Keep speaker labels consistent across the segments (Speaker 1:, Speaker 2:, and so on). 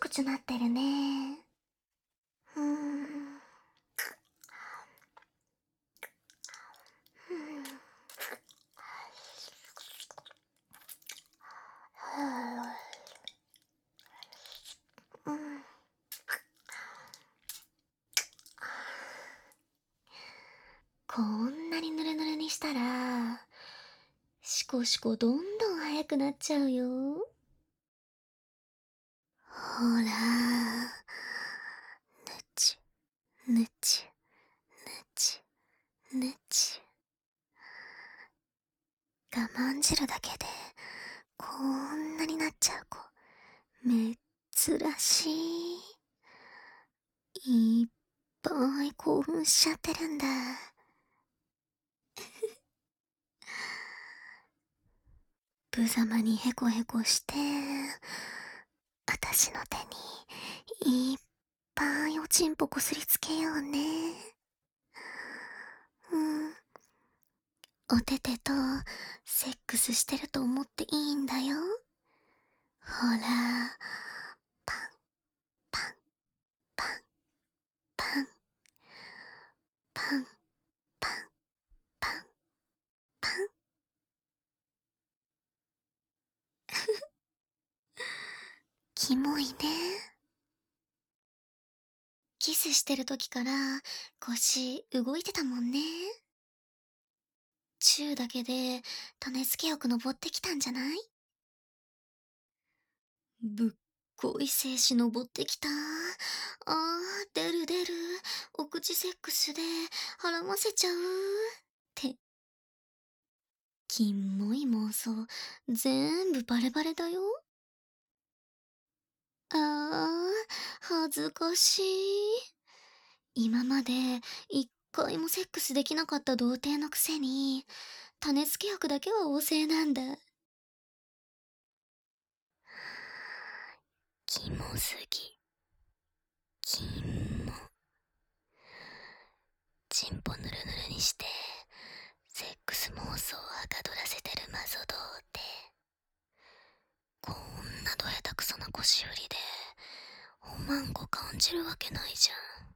Speaker 1: くちなってるね。うーん。うん。こんなにヌルヌルにしたら、シコシコどんどん速くなっちゃうよ。ほら、ぬち、ぬち、ぬち、ぬち。我慢汁だけで、こんなになっちゃう子、珍しい。いっぱい興奮しちゃってるんだ。無様にヘコヘコして、あたしの手にいっぱいおちんぽこすりつけようね。うん。おててとセックスしてると思っていいんだよ。ほら、パン、パン、パン、パン、パン、パン、パン、パン。キモいね。キスしてる時から腰動いてたもんね。チューだけで種付けよく登ってきたんじゃない？ぶっこい精子登ってきた。出る出る。お口セックスで腹ませちゃう。って、キモい妄想、全部バレバレだよ。恥ずかしい。今まで一回もセックスできなかった童貞のくせに、種付け薬だけは旺盛なんだ。キモすぎ。キモ。チンポヌルヌルにして、セックス妄想をはかどらせてるマゾ童貞。こんなど下手くそな腰振りで、おまんこ感じるわけないじゃん。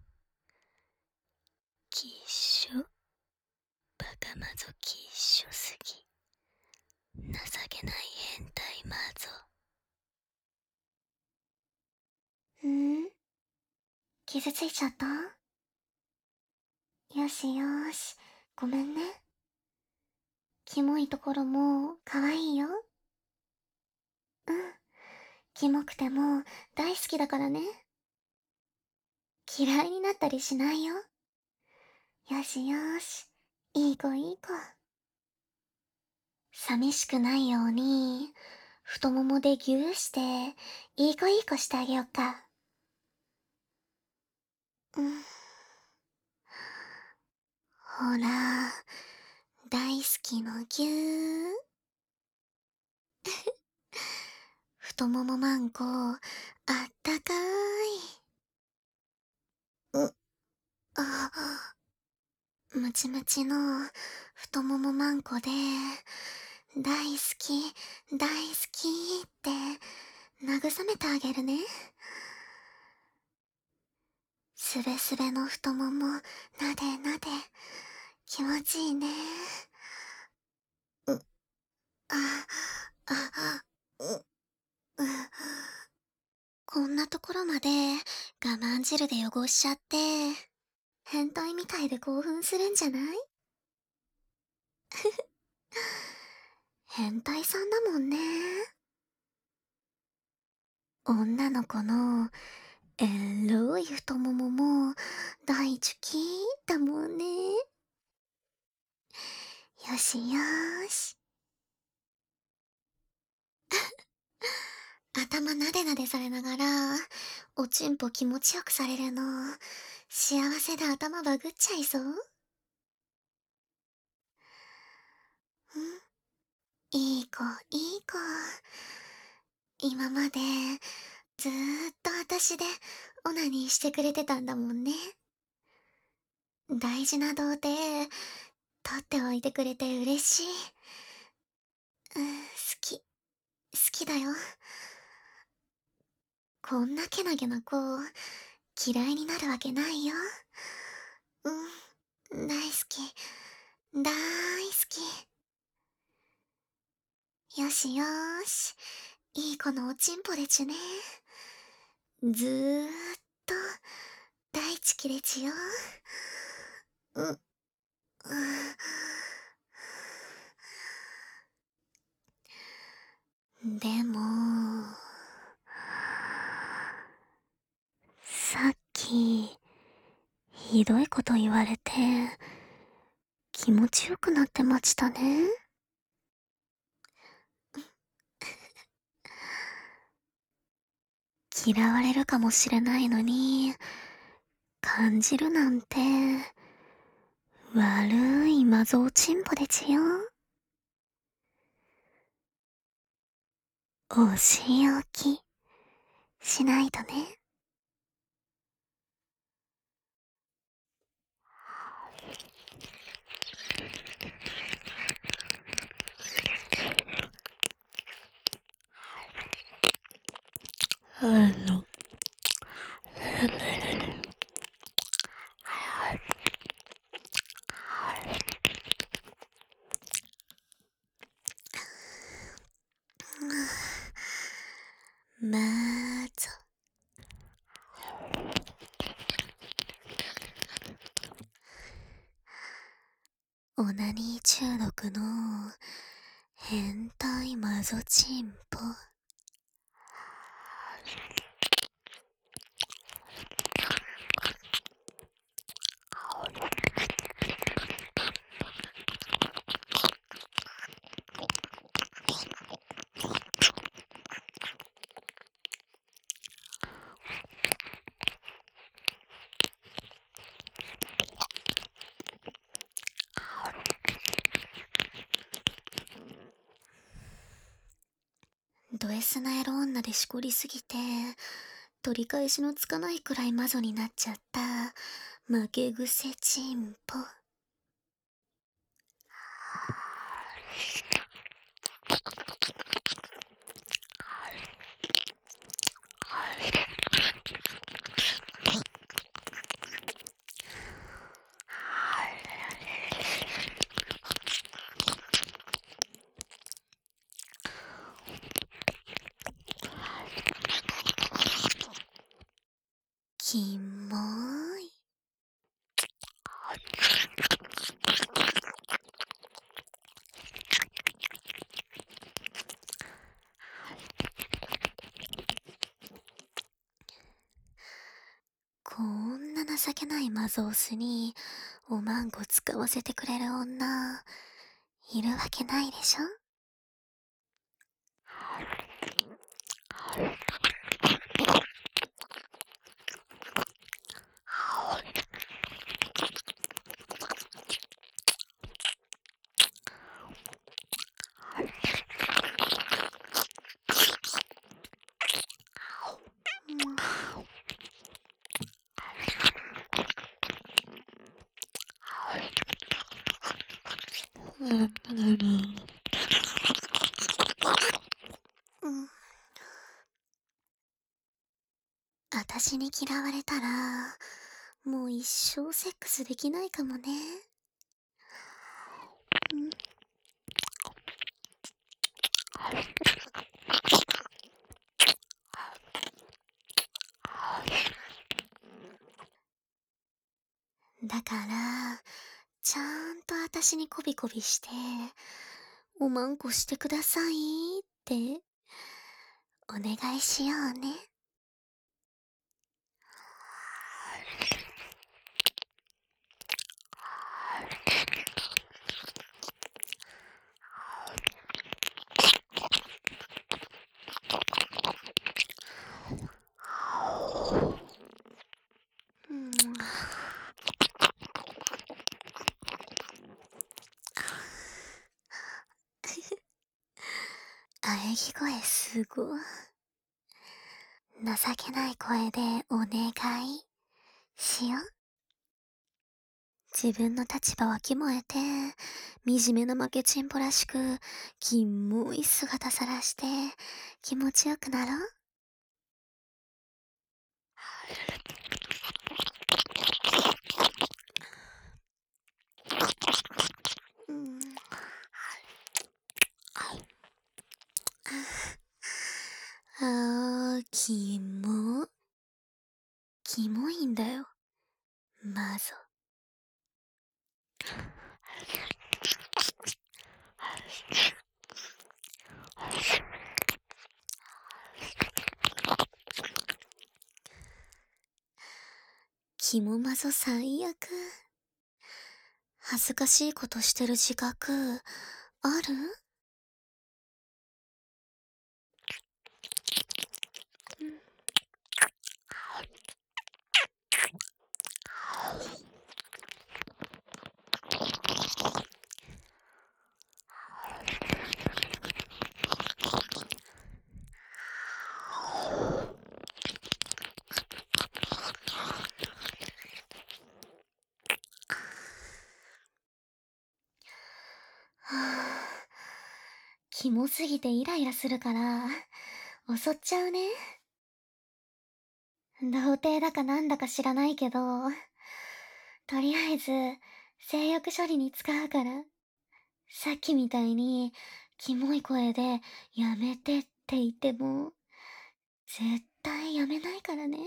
Speaker 1: きっしょ。バカマゾきっしょすぎ。情けない変態マゾ。傷ついちゃった？よしよーし、ごめんね。キモいところも可愛いよ。うん。キモくても大好きだからね。嫌いになったりしないよ。よしよーし。いい子いい子。寂しくないように、太ももでギューして、いい子いい子してあげよっか。うん。ほら、大好きのぎゅー。太ももマンコ、あったかーい。ムチムチの太ももマンコで、大好き、大好きって慰めてあげるね。すべすべの太もも、なでなで、気持ちいいね。う、あ、あ、う、う、こんなところまで我慢汁で汚しちゃって、変態みたいで興奮するんじゃない？変態さんだもんね。女の子のエロい太ももも大好きだもんね。よしよーし。頭なでなでされながら、おちんぽ気持ちよくされるの、幸せで頭バグっちゃいそう？いい子、いい子。今まで、ずーっと私でオナニーしてくれてたんだもんね。大事な童貞、取っておいてくれて嬉しい。好き、好きだよ。 こんなけなげな子、嫌いになるわけないよ。うん、大好き、大好き。よしよーし、いい子のおちんぽでちゅね。ずーっと、大地きれちよ。う、う、でも、さっき、ひどいこと言われて、気持ちよくなってましたね。嫌われるかもしれないのに、感じるなんて、悪いマゾおちんぽでちよ。お仕置き、しないとね。あの、まーぞ。オナニー中毒の変態マゾチンポ。ド S なエロ女でしこりすぎて、取り返しのつかないくらいマゾになっちゃった負け癖チンポ。キモーい。こんな情けないマゾオスにおまんこ使わせてくれる女、いるわけないでしょ。うん。あたしに嫌われたら、もう一生セックスできないかもね。だから、ちゃんとあたしにこびこびして、おまんこしてくださいって、お願いしようね。うん。喘ぎ声すごい。情けない声でお願いしよう。自分の立場わきもえて、惨めな負けちんぽらしく、キモい姿さらして、気持ちよくなろう。 うん。キモいんだよ。まぞ。キモマゾ最悪。恥ずかしいことしてる自覚、ある？はぁ。キモすぎてイライラするから、襲っちゃうね。童貞だかなんだか知らないけど、とりあえず、性欲処理に使うから、さっきみたいに、キモい声で、やめてって言っても、絶対やめないからね。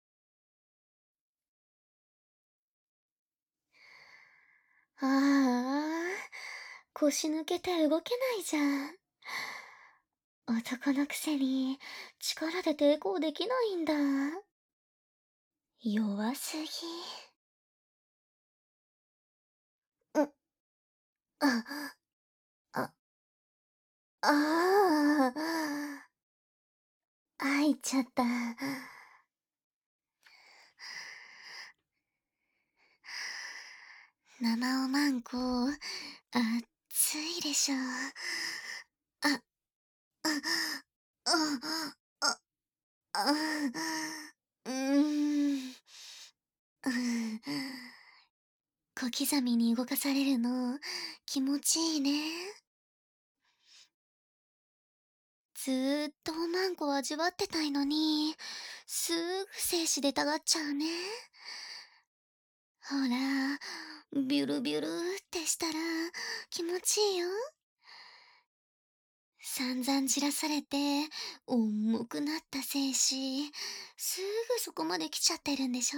Speaker 1: ああ、腰抜けて動けないじゃん。男のくせに、力で抵抗できないんだ。弱すぎ。うん、あ、あ、ああ、入っちゃった。生おまんこ、熱いでしょ。あ、あ、あ、あ、あ、うーん。うん、小刻みに動かされるの、気持ちいいね。ずーっとおまんこ味わってたいのに、すぐ精子出たがっちゃうね。ほら、ビュルビュルってしたら気持ちいいよ。散々散らされて、重くなった精子、すぐそこまで来ちゃってるんでしょ？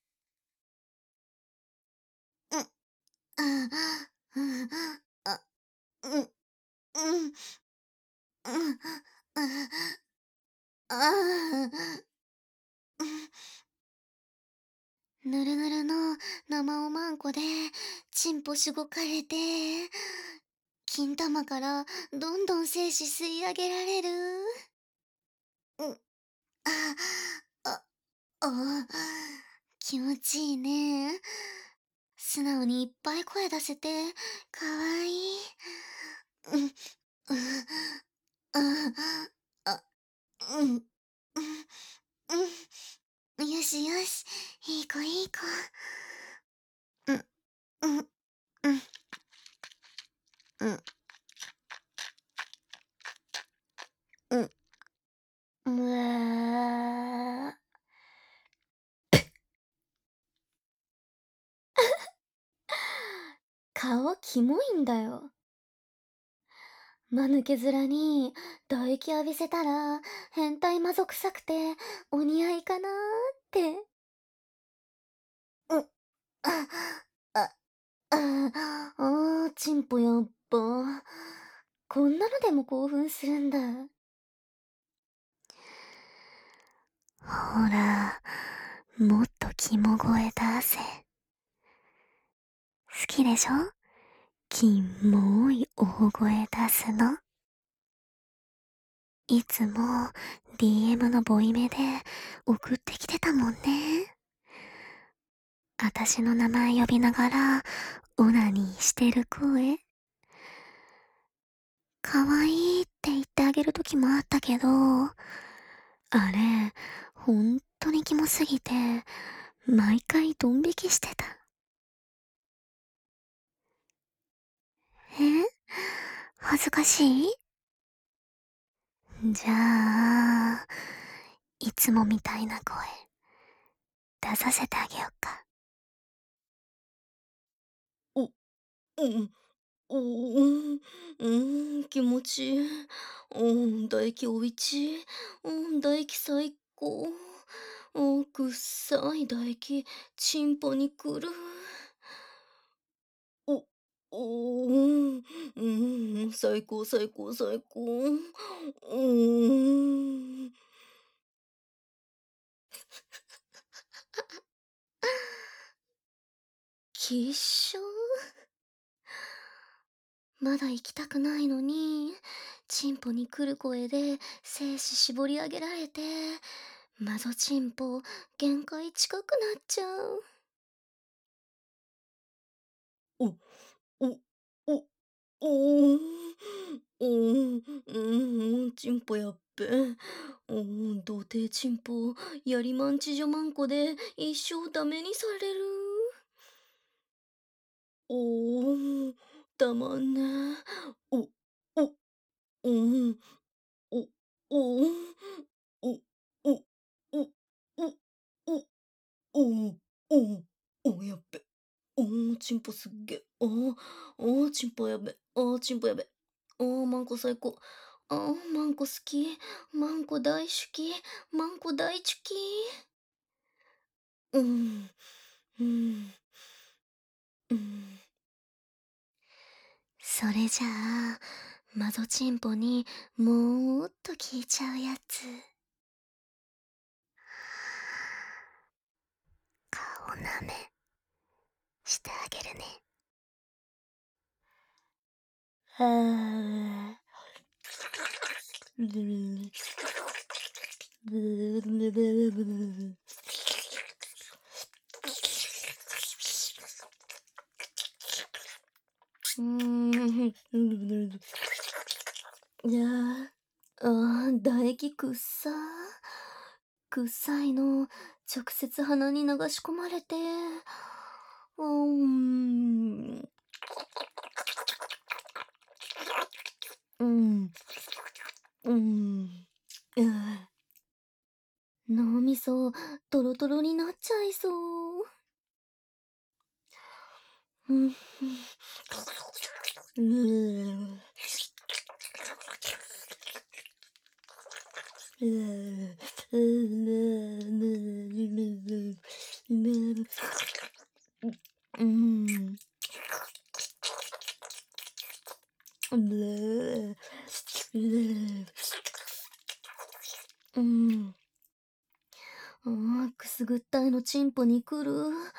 Speaker 1: うん、あ、うん、あ、うん、うん、うん、ああ、ぬるぬるの生おまんこで、チンポしごかれて、金玉からどんどん精子吸い上げられる。うん、あ、あ、あ、気持ちいいね。素直にいっぱい声出せて、かわいい。うん、うん、あ、あ、うん、うん、うん。よしよし。いい子いい子。うん、うん、うん、うん、うん。むわ。顔キモいんだよ。間抜け面に唾液浴びせたら変態魔族臭くてお似合いかなーって。うん、あ、あ、チンポやっぱ。こんなのでも興奮するんだ。ほら、もっとキモ声出せ。好きでしょ？キモい大声出すの。いつも DM のボイメで送ってきてたもんね。あたしの名前呼びながらオナニーしてる声。可愛いって言ってあげる時もあったけど、あれ、ほんとにキモすぎて、毎回ドン引きしてた。え？恥ずかしい？じゃあ、いつもみたいな声出させてあげようか。
Speaker 2: お、うん、うん、気持ちいい。唾液おいち。唾液最高。くっさい唾液、チンポに来る。お、最高最高最高。きっしょまだ行きたくないのに、チンポに来る声で精子絞り上げられて、マゾチンポ限界近くなっちゃう。お、お、お、おー、チンポやっべ。童貞チンポ、やりまんちじょまんこで一生ダメにされる。おー、たまんね。お、お、うん、お、おー、お、お、お、お、お、お、お、お、やっべ。チンポすっげ。チンポやべ。チンポやべ。マンコ最高。マンコ好き。マンコ大好き。マンコ大好き。うん、うん、うん。
Speaker 1: それじゃあ、マゾチンポにもっと聞いちゃうやつ。顔なめしてあげるね。
Speaker 2: はあ。うーん。いや唾液くっさー。くっさいの、直接鼻に流し込まれて、ん、うん、うん、うん。脳みそ、トロトロになっちゃいそう。うん、うん、うん、うん、うん。くすぐったいのチンポに来る。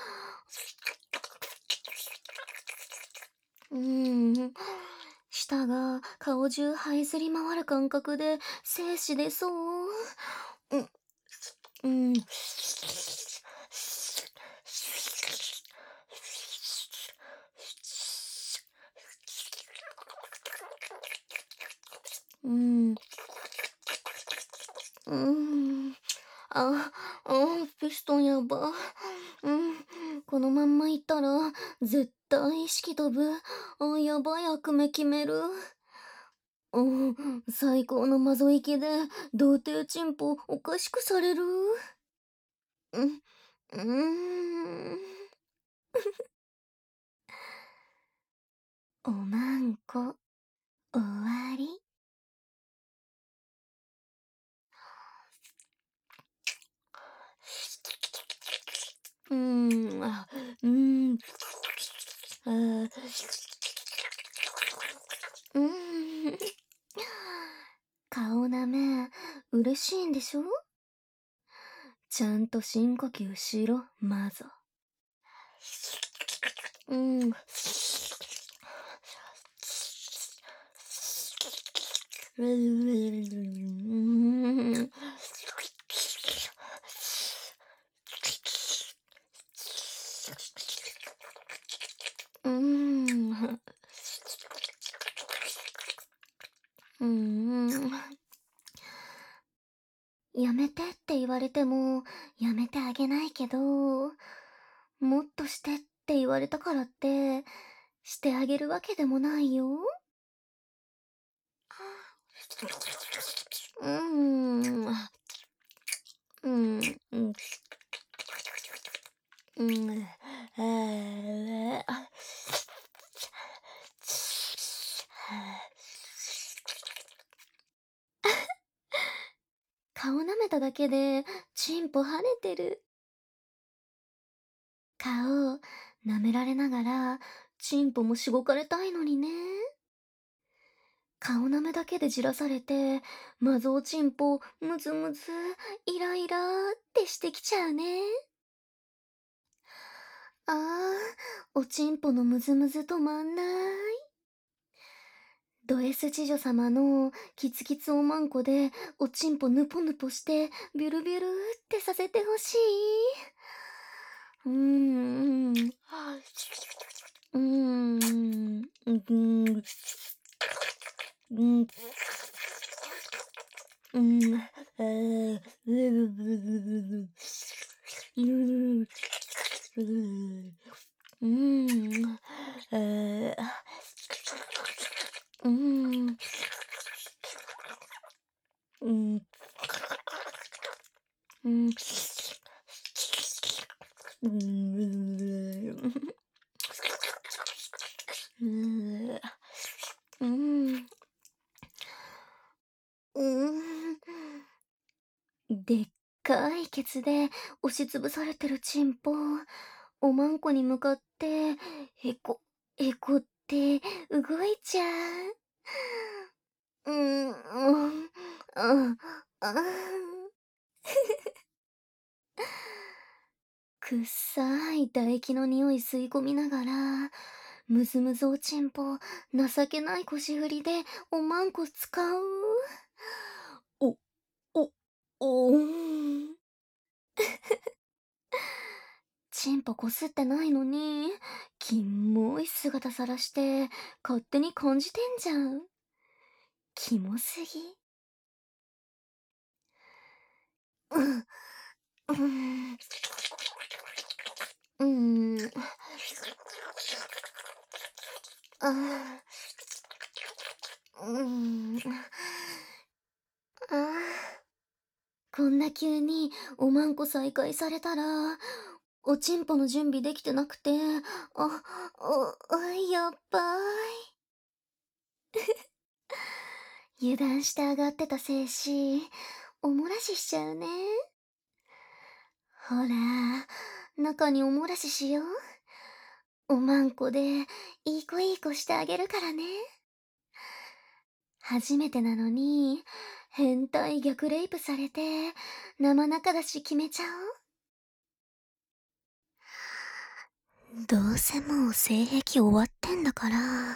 Speaker 2: 舌が顔中這いずり回る感覚で精子出そう。うん、うん。うん、うん。あ、ピストンやば。このまんま行ったら、絶対意識飛ぶ。やばい悪夢決める。最高のマゾ行きで、童貞チンポおかしくされる。うん、うーん。おまんこ、終わり。うん、あー、うん。顔なめ、嬉しいんでしょ？ちゃんと深呼吸しろ、マゾ。うん。うん。うん。うん。やめてって言われても、やめてあげないけど、もっとしてって言われたからって、してあげるわけでもないよ。うーん。うん、うん。 うん、あ顔舐めただけで、チンポ跳ねてる。顔、舐められながら、チンポもしごかれたいのにね。顔舐めだけでじらされて、マゾおちんぽ、ムズムズ、イライラってしてきちゃうね。あおちんぽのムズムズ止まんない。ド S 知女様のキツキツおまんこでおちんぽぬぽぬぽしてビュルビュルってさせてほしい。うーん。うーん。うん。うん。うん。うん。うん。うん。うん。うん。うん。うん。うん。でっかいケツで押しつぶされてるチンポ、おまんこに向かって、へこ、へこって動いちゃう。うん、うん、あ、あ、くっさい唾液の匂い吸い込みながら、むずむずおちんぽ、情けない腰振りでおまんこ使う。お、お、おーん。チンポこすってないのに、キモい姿さらして、勝手に感じてんじゃん。キモすぎ。うん、うん、うん、あうん、あこんな急におまんこ再開されたら、おちんぽの準備できてなくて、やっばい。油断して上がってた精子、おもらししちゃうね。ほら、中におもらししよう。おまんこで、いい子いい子してあげるからね。初めてなのに、変態逆レイプされて、生中だし決めちゃおう。どうせもう性癖終わってんだから、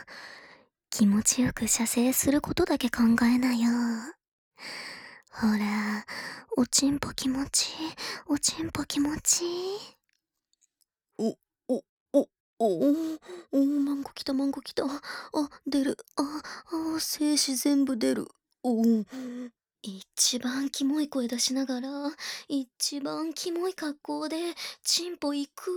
Speaker 2: 気持ちよく射精することだけ考えなよ。ほら、おちんぽ気持ちいい、おちんぽ気持ちいい。お、お、お、マンゴ来た、マンゴ来た。出る。精子全部出る。一番キモい声出しながら、一番キモい格好で、チンポ行く。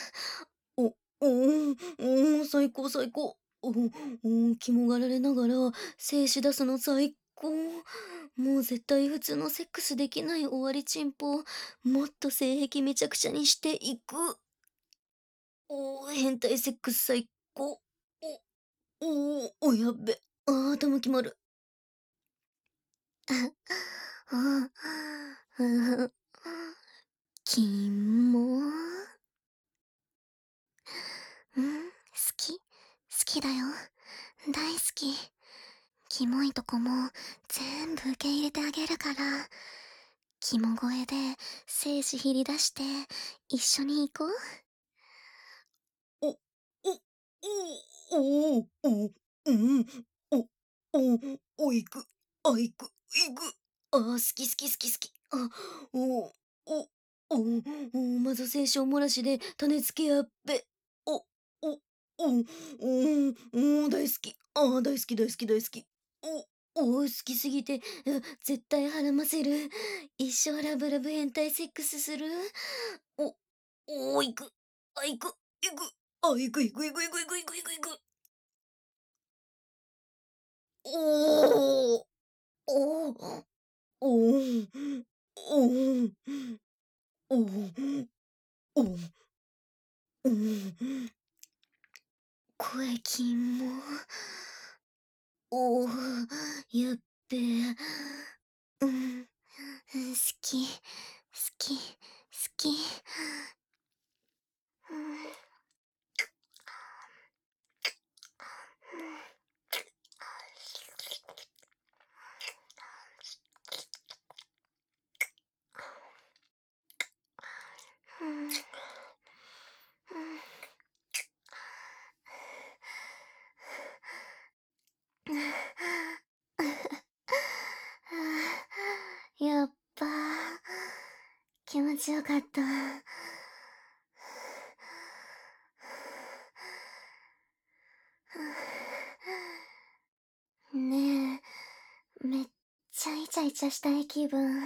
Speaker 2: 最高最高。肝がられながら、精子出すの最高。もう絶対普通のセックスできない終わりチンポ、もっと性癖めちゃくちゃにしていく。変態セックス最高。やっべ。頭決まる。あ、あ、キモ。好き。好きだよ。大好き。キモいとこも全部受け入れてあげるから。キモ声で精子ひり出して一緒に行こう。お、お、お、うん、行く、行く、行く。好き好き好き好き。お、お、まず精子おもらしで種付けやっべ。お、お、大好き。大好き大好き大好き。好きすぎて、絶対孕ませる。一生ラブラブ変態セックスする。お、行く。行く。行く。行く行く行く行く行く行く行く行く。おお、おお、おお、おお、おお、おお。 うん。声筋も。おお、やっべえ。
Speaker 1: うん、好き、好き、好き。うん、うん、うん。やっぱ、気持ちよかった。ねえ、めっちゃイチャイチャしたい気分。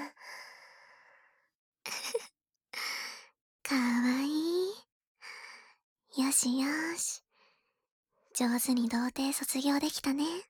Speaker 1: かわいい。よしよし。上手に童貞卒業できたね。